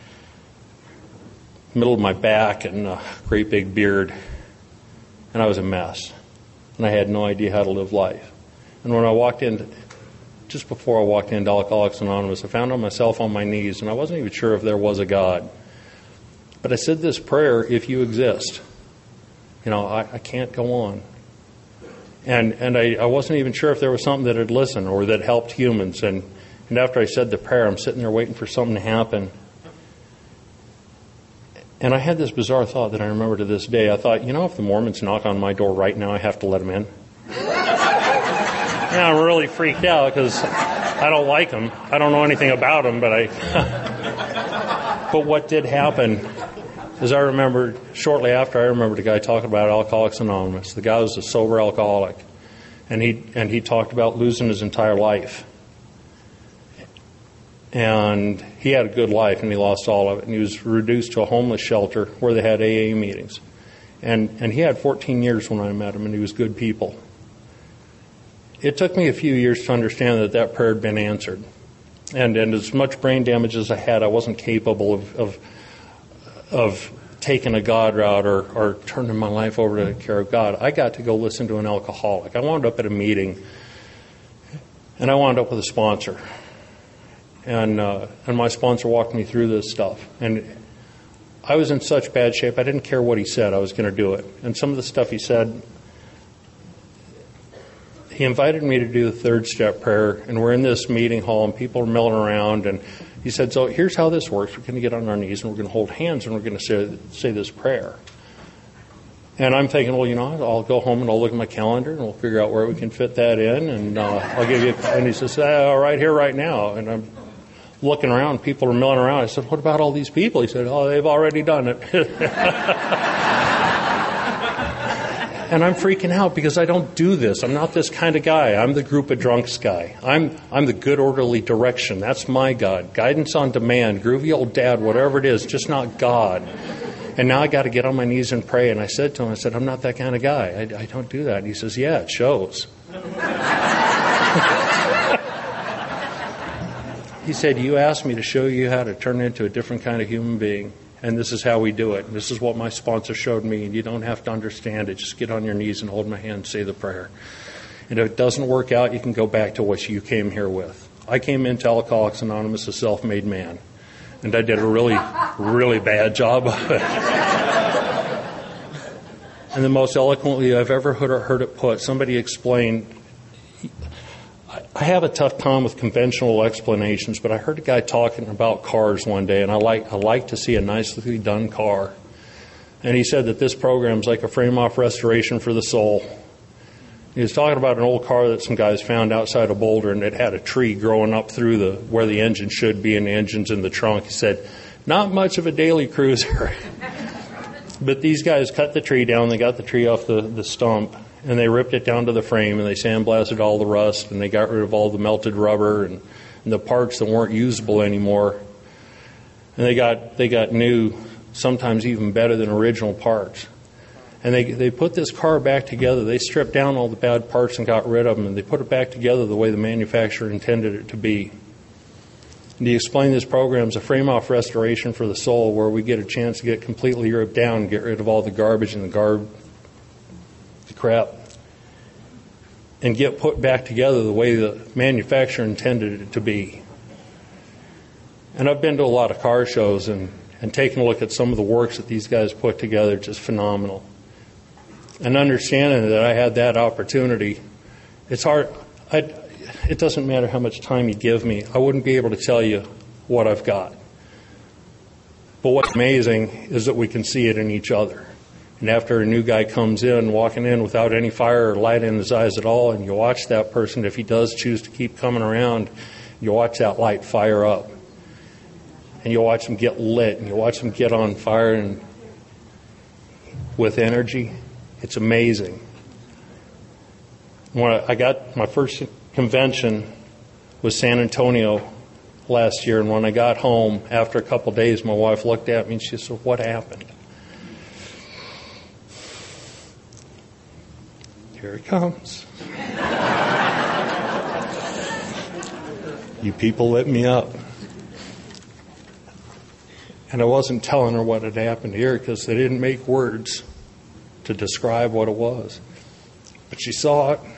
middle of my back and a great big beard, and I was a mess, and I had no idea how to live life. And when I walked in, just before I walked into Alcoholics Anonymous, I found myself on my knees, and I wasn't even sure if there was a God. But I said this prayer, if you exist. I can't go on. And I wasn't even sure if there was something that would listen or that helped humans. And after I said the prayer, I'm sitting there waiting for something to happen. And I had this bizarre thought that I remember to this day. I thought, if the Mormons knock on my door right now, I have to let them in. And I'm really freaked out because I don't like them. I don't know anything about them, but But what did happen is I remembered, shortly after, I remembered a guy talking about Alcoholics Anonymous. The guy was a sober alcoholic. And he talked about losing his entire life. And he had a good life, and he lost all of it. And he was reduced to a homeless shelter where they had AA meetings. And he had 14 years when I met him, and he was good people. It took me a few years to understand that prayer had been answered. And as much brain damage as I had, I wasn't capable of taking a God route or turning my life over to the care of God. I got to go listen to an alcoholic. I wound up at a meeting, and I wound up with a sponsor. And my sponsor walked me through this stuff. And I was in such bad shape, I didn't care what he said. I was going to do it. And some of the stuff he said, he invited me to do the third step prayer, and we're in this meeting hall, and people are milling around, and he said, so here's how this works. We're going to get on our knees, and we're going to hold hands, and we're going to say this prayer. And I'm thinking, well, I'll go home and I'll look at my calendar, and we'll figure out where we can fit that in, and I'll give you. And he says, right here, right now. And I'm looking around, people are milling around. I said, what about all these people? He said, they've already done it. And I'm freaking out because I don't do this. I'm not this kind of guy. I'm the group of drunks guy. I'm the good orderly direction. That's my God. Guidance on demand, groovy old dad, whatever it is, just not God. And now I got to get on my knees and pray. And I said to him, I'm not that kind of guy. I don't do that. And he says, yeah, it shows. He said, you asked me to show you how to turn into a different kind of human being. And this is how we do it. This is what my sponsor showed me. And you don't have to understand it. Just get on your knees and hold my hand, say the prayer. And if it doesn't work out, you can go back to what you came here with. I came into Alcoholics Anonymous a self-made man. And I did a really, really bad job of it. And the most eloquently I've ever heard it put, somebody explained, I have a tough time with conventional explanations, but I heard a guy talking about cars one day, and I like to see a nicely done car. And he said that this program's like a frame-off restoration for the soul. He was talking about an old car that some guys found outside of Boulder, and it had a tree growing up through where the engine should be, and the engine's in the trunk. He said, not much of a daily cruiser. But these guys cut the tree down, they got the tree off the stump, and they ripped it down to the frame, and they sandblasted all the rust, and they got rid of all the melted rubber and the parts that weren't usable anymore. And they got new, sometimes even better than original parts. And they put this car back together. They stripped down all the bad parts and got rid of them, and they put it back together the way the manufacturer intended it to be. And he explained this program as a frame-off restoration for the soul, where we get a chance to get completely ripped down and get rid of all the garbage and the crap, and get put back together the way the manufacturer intended it to be. And I've been to a lot of car shows and taken a look at some of the works that these guys put together, just phenomenal. And understanding that I had that opportunity, it's hard. It doesn't matter how much time you give me. I wouldn't be able to tell you what I've got. But what's amazing is that we can see it in each other. And after a new guy comes in, walking in without any fire or light in his eyes at all, and you watch that person, if he does choose to keep coming around, you watch that light fire up. And you watch him get lit, and you watch him get on fire and with energy. It's amazing. When I got my first convention was San Antonio last year, and when I got home, after a couple of days, my wife looked at me and she said, what happened? Here it comes. You people lit me up. And I wasn't telling her what had happened here because they didn't make words to describe what it was. But she saw it.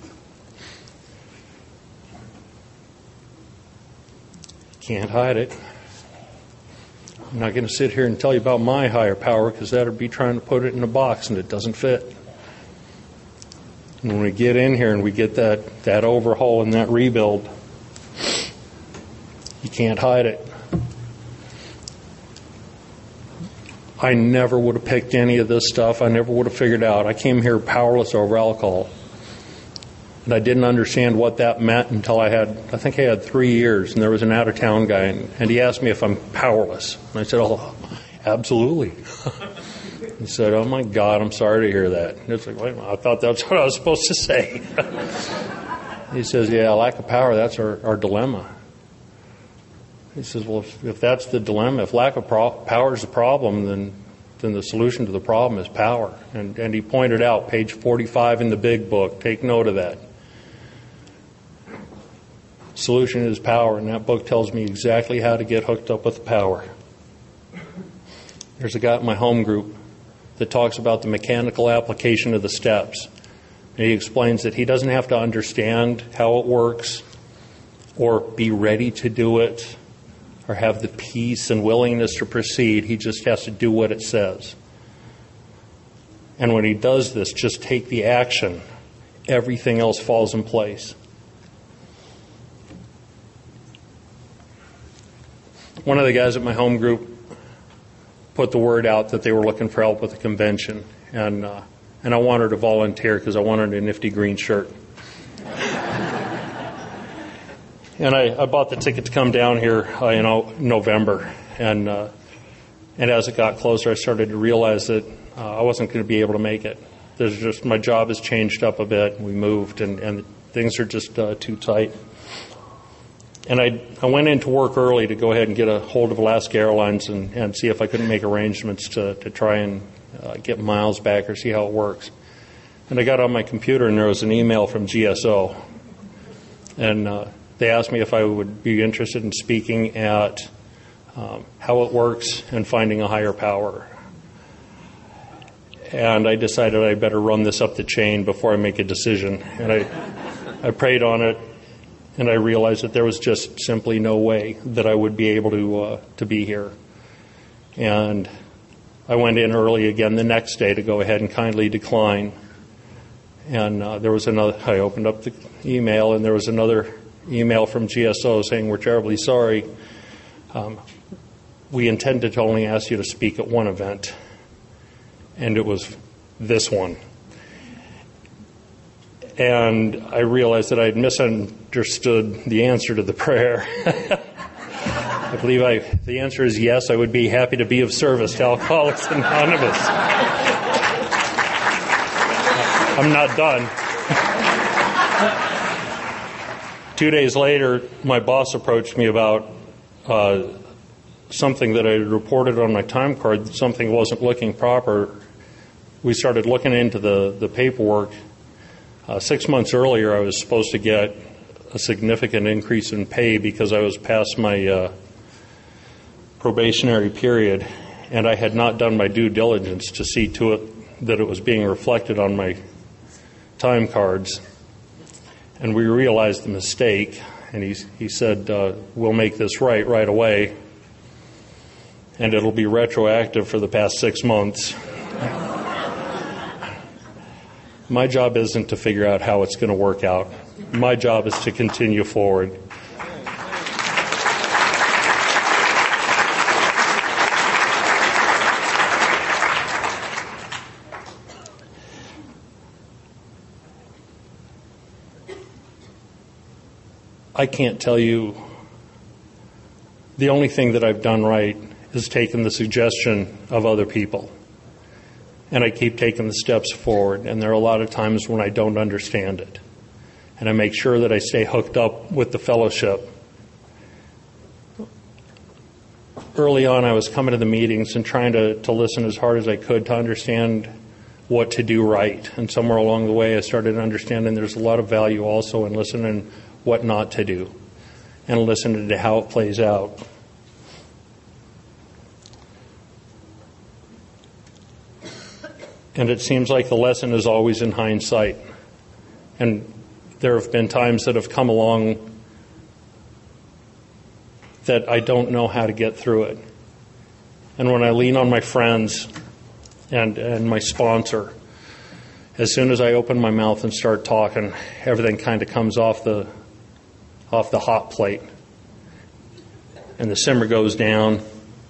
Can't hide it. I'm not going to sit here and tell you about my higher power because that would be trying to put it in a box and it doesn't fit. And when we get in here and we get that overhaul and that rebuild, you can't hide it. I never would have picked any of this stuff. I never would have figured out. I came here powerless over alcohol. And I didn't understand what that meant until I think I had 3 years, and there was an out-of-town guy, and he asked me if I'm powerless. And I said, oh, absolutely. He said, oh, my God, I'm sorry to hear that. And it's like, wait a minute, I thought that's what I was supposed to say. He says, yeah, lack of power, that's our dilemma. He says, well, if that's the dilemma, if lack of power is the problem, then the solution to the problem is power. And he pointed out, page 45 in the big book, take note of that. Solution is power, and that book tells me exactly how to get hooked up with power. There's a guy at my home group that talks about the mechanical application of the steps. And he explains that he doesn't have to understand how it works or be ready to do it or have the peace and willingness to proceed. He just has to do what it says. And when he does this, just take the action. everything else falls in place. One of the guys at my home group put the word out that they were looking for help with the convention, and I wanted to volunteer because I wanted a nifty green shirt. And I bought the ticket to come down here in November, and as it got closer, I started to realize that I wasn't going to be able to make it. There's just, my job has changed up a bit. We moved, and things are just too tight. And I went into work early to go ahead and get a hold of Alaska Airlines and see if I couldn't make arrangements to try and get miles back or see how it works. And I got on my computer, and there was an email from GSO. And they asked me if I would be interested in speaking at how it works and finding a higher power. And I decided I better run this up the chain before I make a decision. And I prayed on it, and I realized that there was just simply no way that I would be able to be here. And I went in early again the next day to go ahead and kindly decline. And there was another. I opened up the email, and there was another email from GSO saying, "We're terribly sorry. We intended to only ask you to speak at one event." And it was this one. And I realized that I had misunderstood the answer to the prayer. I believe the answer is yes, I would be happy to be of service to Alcoholics Anonymous. I'm not done. 2 days later, my boss approached me about something that I had reported on my time card, that something wasn't looking proper. We started looking into the paperwork. 6 months earlier, I was supposed to get a significant increase in pay because I was past my probationary period, and I had not done my due diligence to see to it that it was being reflected on my time cards. And we realized the mistake, and he said, we'll make this right away, and it'll be retroactive for the past 6 months. My job isn't to figure out how it's going to work out. My job is to continue forward. I can't tell you. The only thing that I've done right is taken the suggestion of other people. And I keep taking the steps forward. And there are a lot of times when I don't understand it. And I make sure that I stay hooked up with the fellowship. Early on, I was coming to the meetings and trying to listen as hard as I could to understand what to do right. And somewhere along the way, I started understanding there's a lot of value also in listening what not to do and listening to how it plays out. And it seems like the lesson is always in hindsight. And there have been times that have come along that I don't know how to get through it. And when I lean on my friends and my sponsor, as soon as I open my mouth and start talking, everything kind of comes off the hot plate. And the simmer goes down.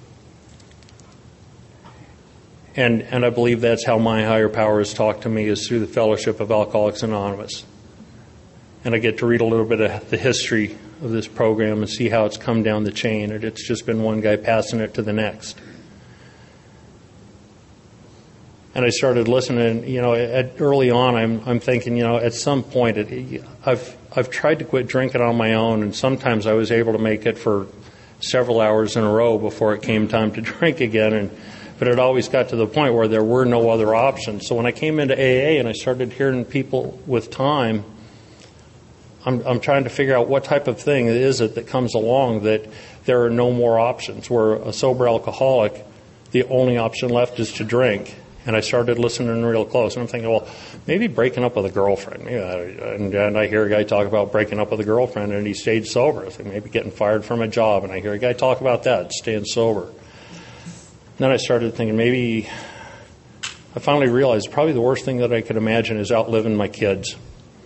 And I believe that's how my higher power has talked to me, is through the fellowship of Alcoholics Anonymous. And I get to read a little bit of the history of this program and see how it's come down the chain. And it's just been one guy passing it to the next. And I started listening, early on I'm thinking, at some point I've tried to quit drinking on my own, and sometimes I was able to make it for several hours in a row before it came time to drink again. But it always got to the point where there were no other options. So when I came into AA and I started hearing people with time, I'm trying to figure out what type of thing is it that comes along that there are no more options. Where a sober alcoholic, the only option left is to drink. And I started listening real close. And I'm thinking, well, maybe breaking up with a girlfriend. And I hear a guy talk about breaking up with a girlfriend and he stayed sober. I think maybe getting fired from a job. And I hear a guy talk about that, staying sober. Then I started thinking I finally realized probably the worst thing that I could imagine is outliving my kids.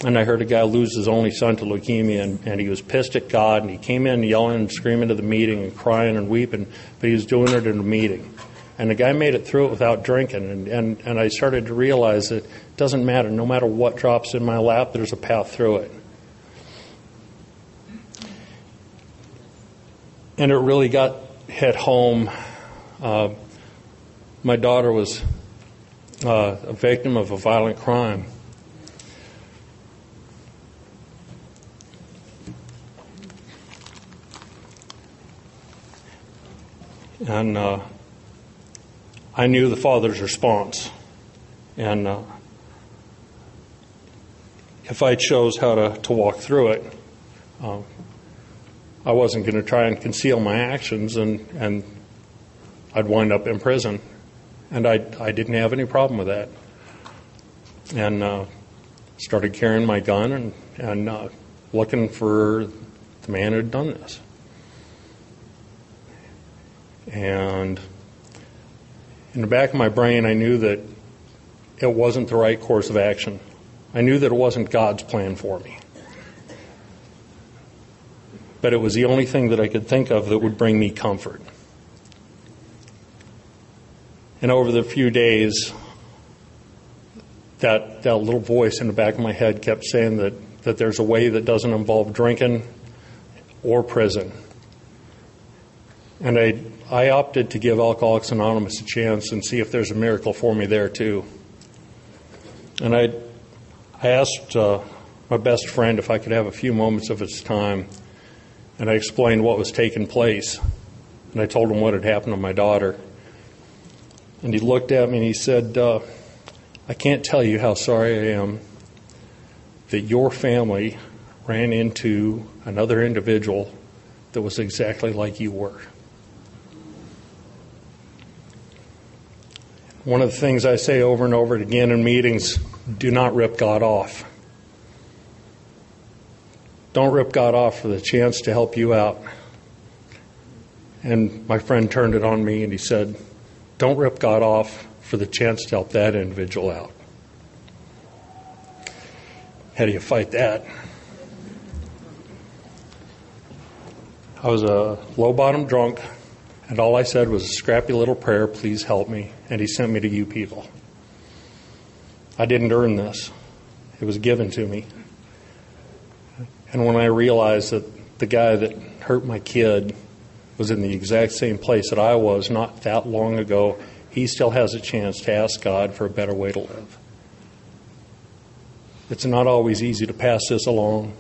And I heard a guy lose his only son to leukemia, and he was pissed at God, and he came in yelling and screaming to the meeting and crying and weeping, but he was doing it in a meeting. And the guy made it through it without drinking, and I started to realize that it doesn't matter. No matter what drops in my lap, there's a path through it. And it really hit home. My daughter was a victim of a violent crime. And I knew the father's response. And if I chose how to walk through it, I wasn't going to try and conceal my actions, and I'd wind up in prison. And I didn't have any problem with that. And started carrying my gun and looking for the man who had done this. And in the back of my brain, I knew that it wasn't the right course of action. I knew that it wasn't God's plan for me. But it was the only thing that I could think of that would bring me comfort. And over the few days, that little voice in the back of my head kept saying that there's a way that doesn't involve drinking or prison. And I opted to give Alcoholics Anonymous a chance and see if there's a miracle for me there too. And I asked my best friend if I could have a few moments of his time, and I explained what was taking place. And I told him what had happened to my daughter. And he looked at me and he said, I can't tell you how sorry I am that your family ran into another individual that was exactly like you were. One of the things I say over and over again in meetings, do not rip God off. Don't rip God off for the chance to help you out. And my friend turned it on me and he said, don't rip God off for the chance to help that individual out. How do you fight that? I was a low-bottom drunk, and all I said was a scrappy little prayer, please help me, and he sent me to you people. I didn't earn this. It was given to me. And when I realized that the guy that hurt my kid was in the exact same place that I was not that long ago, he still has a chance to ask God for a better way to live. It's not always easy to pass this along.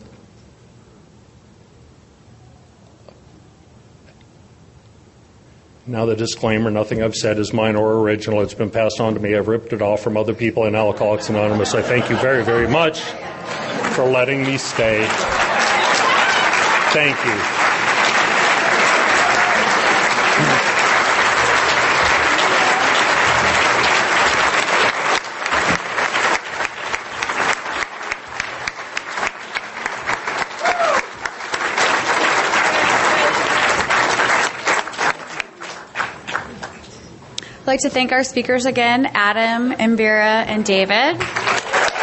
Now the disclaimer, nothing I've said is mine or original. It's been passed on to me. I've ripped it off from other people in Alcoholics Anonymous. I thank you very, very much for letting me stay. Thank you. I'd like to thank our speakers again, Adam and Vera and David.